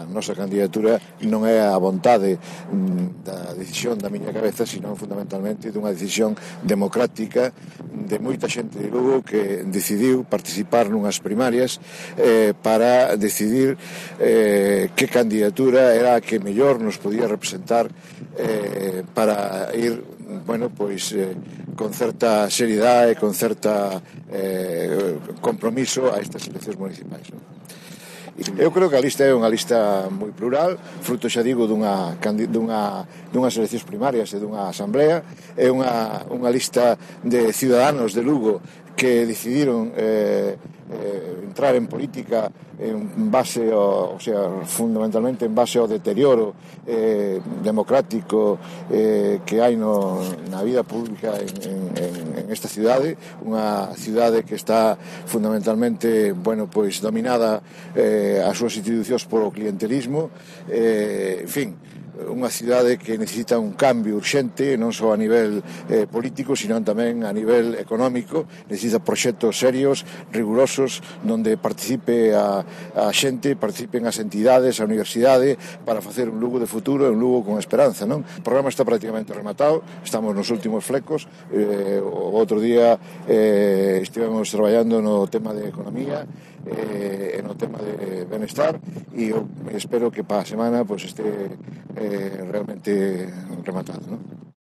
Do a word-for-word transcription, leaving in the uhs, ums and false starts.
nosa candidatura non é a vontade da decisión da miña cabeza, sino fundamentalmente dunha decisión democrática de moita xente de Lugo que decidiu participar nunhas primarias eh, para decidir eh, que candidatura era a que mellor nos podía representar eh, para ir, bueno, pois eh, con certa seriedade e con certa eh, compromiso a estas eleccións municipais, non? Eu creo que a lista é unha lista moi plural, fruto, xa digo, dunha, dunha, dunhas eleccións primarias e dunha asamblea. É unha, unha lista de ciudadanos de Lugo que decidiron eh, eh, entrar en política en base ao, o sea, fundamentalmente en base ao deterioro eh, democrático eh, que hai no, na vida pública en, en, en esta cidade, unha cidade que está fundamentalmente, bueno, pois dominada eh, as súas institucións polo clientelismo, eh, en fin, unha cidade que necesita un cambio urxente, non só a nivel eh, político, sino tamén a nivel económico. Necesita proxectos serios, rigurosos, donde participe a, a xente, participen as entidades, a universidade, para facer un Lugo de futuro e un Lugo con esperanza, non? O programa está prácticamente rematado, estamos nos últimos flecos. Eh, o outro día eh, estivemos traballando no tema de economía eh, e no tema de benestar, e eu espero que para a semana pues, este eh, realmente rematado, ¿no?